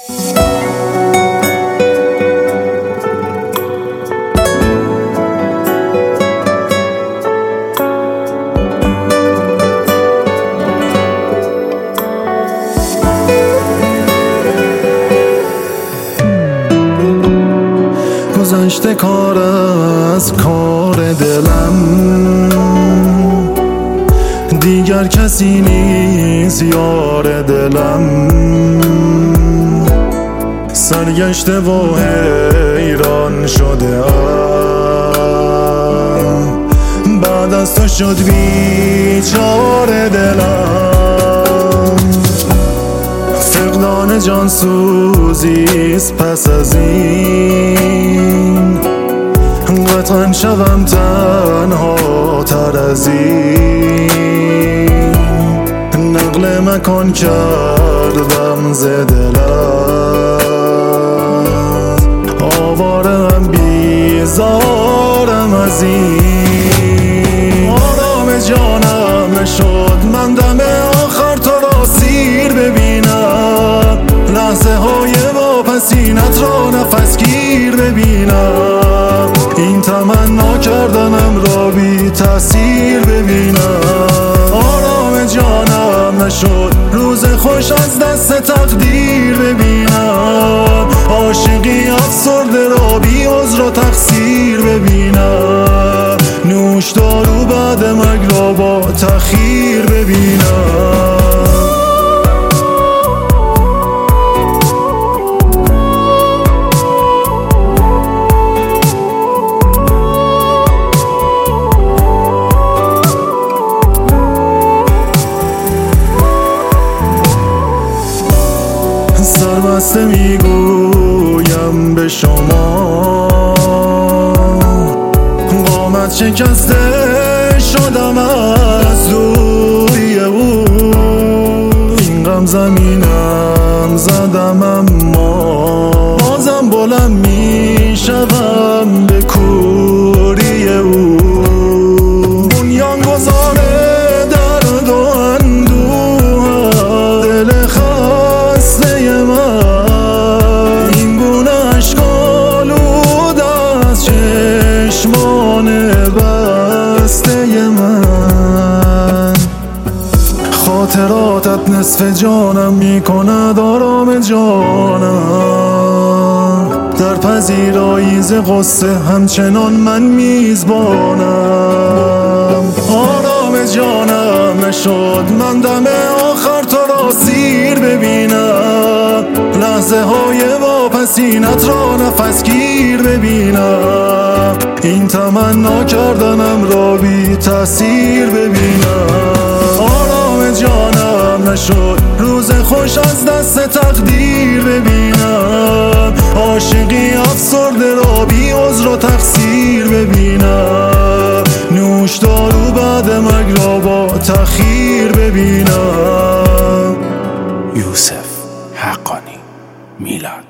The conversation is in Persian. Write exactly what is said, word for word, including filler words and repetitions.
گذشته کار از کار دلم، دیگر کسی نیست یار دلم. سرگشته و حیران شده ام، بعد از تو شد بیچاره دلم. فقدان جان سوزیست پس از این، قطعا شوم تنها تر از این. نقل مکان کردم ز دلم، آوارم بیزارم از این. آرام جانم نشد من دم آخر تو را سیر ببینم، لحظه های واپسینت را نفس گیر ببینم. این تمنا کردنم را بی تأثیر ببینم. آرام جانم نشد روز خوش از دست تقدیر ببینم. عاشقی افسرده را بی عذر و تقصیر ببینم. نوش دارو بعد مرگ را با تأخیر ببینم. سربسته میگویم به شما، قامت شکسته شدم از دوری او. این غم زمینم زدم اما بازم بلند میشوم به کوری او. بنیان گذاره درد و اندوه دل خسته من، این گونه اشک آلود از چشمان بسته من. خاطراتت نصف جانم میکند آرام جانم، در پذیرایی ز غصه همچنان من میزبانم. آرام جانم نشد من دم آخر تو را سیر ببینم، لحظه های واپسینت را نفس گیر ببینم. این تمنا کردنم را بی تأثیر ببینم. آرام جانم نشد روز خوش از دست تقدیر ببینم. عاشقی افسرده را بی عذر و تقصیر ببینم. نوش دارو بعد مرگ را با تأخیر ببینم. یوسف حقانی، میلاد.